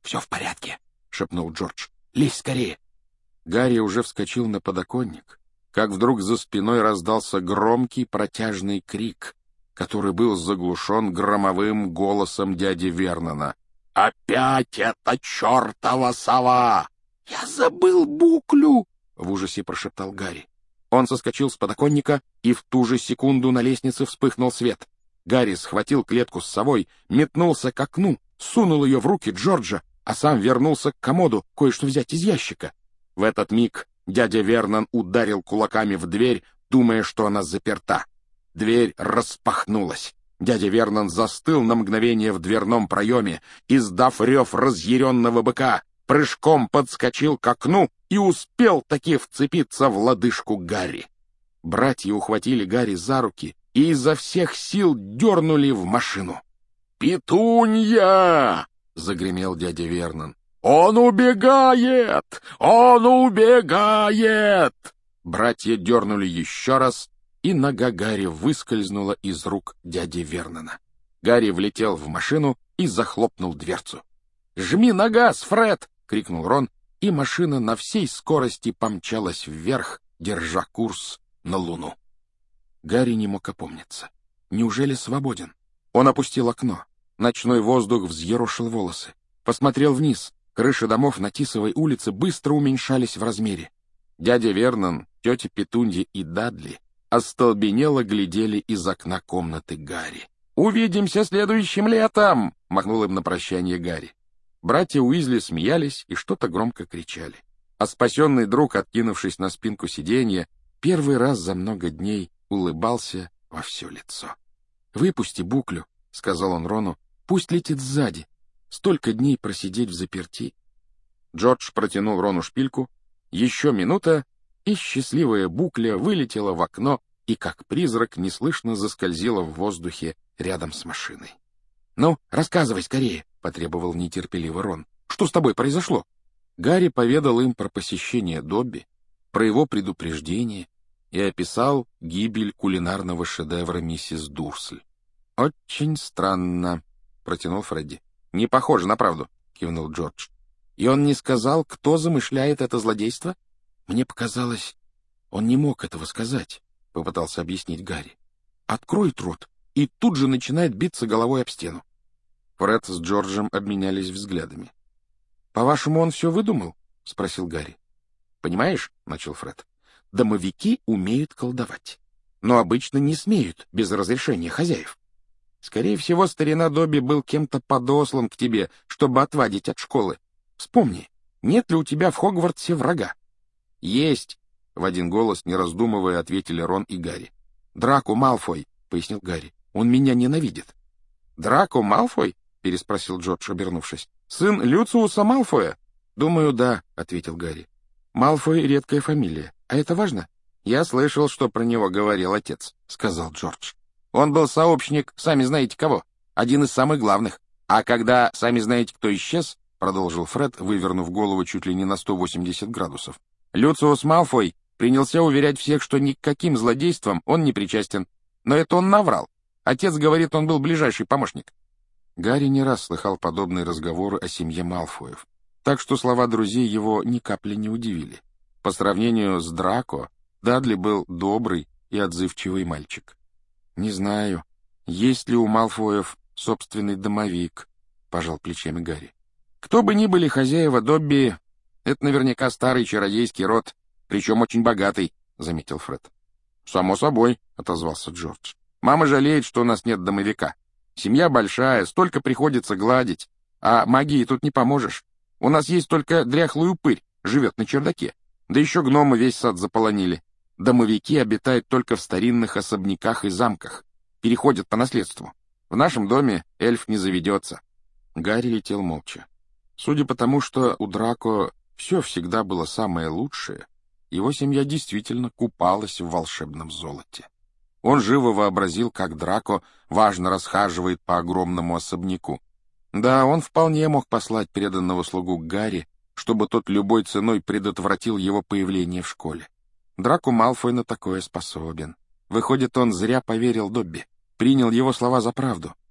«Все в порядке», — шепнул Джордж. «Лезь скорее». Гарри уже вскочил на подоконник, как вдруг за спиной раздался громкий протяжный крик, который был заглушен громовым голосом дяди Вернона. «Опять эта чертова сова!» «Я забыл буклю!» — в ужасе прошептал Гарри. Он соскочил с подоконника, и в ту же секунду на лестнице вспыхнул свет. Гарри схватил клетку с совой, метнулся к окну, сунул ее в руки Джорджа, а сам вернулся к комоду кое-что взять из ящика. В этот миг дядя Вернон ударил кулаками в дверь, думая, что она заперта. Дверь распахнулась. Дядя Вернон застыл на мгновение в дверном проеме, издав рев разъяренного быка, прыжком подскочил к окну и успел таки вцепиться в лодыжку Гарри. Братья ухватили Гарри за руки и изо всех сил дернули в машину. «Петунья!» — загремел дядя Вернон. «Он убегает! Он убегает!» Братья дернули еще раз, и нога Гарри выскользнула из рук дяди Вернона. Гарри влетел в машину и захлопнул дверцу. «Жми на газ, Фред!» — крикнул Рон, и машина на всей скорости помчалась вверх, держа курс на Луну. Гарри не мог опомниться. Неужели свободен? Он опустил окно. Ночной воздух взъерошил волосы. Посмотрел вниз. Крыши домов на Тисовой улице быстро уменьшались в размере. Дядя Вернон, тетя Петунья и Дадли остолбенело глядели из окна комнаты Гарри. «Увидимся следующим летом!» — махнул им на прощание Гарри. Братья Уизли смеялись и что-то громко кричали. А спасенный друг, откинувшись на спинку сиденья, первый раз за много дней улыбался во все лицо. «Выпусти буклю», — сказал он Рону, — «пусть летит сзади. Столько дней просидеть взаперти». Джордж протянул Рону шпильку. Еще минута, и счастливая букля вылетела в окно и, как призрак, неслышно заскользила в воздухе рядом с машиной. «Ну, рассказывай скорее», — потребовал нетерпеливо Рон. «Что с тобой произошло?» Гарри поведал им про посещение Добби, про его предупреждение и описал гибель кулинарного шедевра миссис Дурсль. «Очень странно», — протянул Фредди. «Не похоже на правду», — кивнул Джордж. «И он не сказал, кто замышляет это злодейство?» «Мне показалось, он не мог этого сказать», — попытался объяснить Гарри. «Откроет рот и тут же начинает биться головой об стену». Фред с Джорджем обменялись взглядами. «По-вашему, он все выдумал?» — спросил Гарри. «Понимаешь, — начал Фред, — домовики умеют колдовать, но обычно не смеют без разрешения хозяев. Скорее всего, старина Добби был кем-то подослан к тебе, чтобы отвадить от школы. Вспомни, нет ли у тебя в Хогвартсе врага?» «Есть!» — в один голос, не раздумывая, ответили Рон и Гарри. «Драко Малфой», — пояснил Гарри, — «он меня ненавидит». «Драко Малфой?» — переспросил Джордж, обернувшись. «Сын Люциуса Малфоя?» «Думаю, да», — ответил Гарри. «Малфой — редкая фамилия. А это важно?» «Я слышал, что про него говорил отец», — сказал Джордж. «Он был сообщник, сами знаете кого, один из самых главных. А когда сами знаете, кто исчез», — продолжил Фред, вывернув голову чуть ли не на 180 градусов, «Люциус Малфой принялся уверять всех, что ни к каким злодействам он не причастен. Но это он наврал. Отец говорит, он был ближайший помощник». Гарри не раз слыхал подобные разговоры о семье Малфоев, так что слова друзей его ни капли не удивили. По сравнению с Драко, Дадли был добрый и отзывчивый мальчик. «Не знаю, есть ли у Малфоев собственный домовик», — пожал плечами Гарри. «Кто бы ни были хозяева Добби, это наверняка старый чародейский род, причем очень богатый», — заметил Фред. «Само собой», — отозвался Джордж. «Мама жалеет, что у нас нет домовика. Семья большая, столько приходится гладить, а магии тут не поможешь. У нас есть только дряхлый упырь, живет на чердаке. Да еще гномы весь сад заполонили. Домовики обитают только в старинных особняках и замках. Переходят по наследству. В нашем доме эльф не заведется». Гарри летел молча. Судя по тому, что у Драко все всегда было самое лучшее, его семья действительно купалась в волшебном золоте. Он живо вообразил, как Драко важно расхаживает по огромному особняку. Да, он вполне мог послать преданного слугу к Гарри, чтобы тот любой ценой предотвратил его появление в школе. Драко Малфой на такое способен. Выходит, он зря поверил Добби, принял его слова за правду.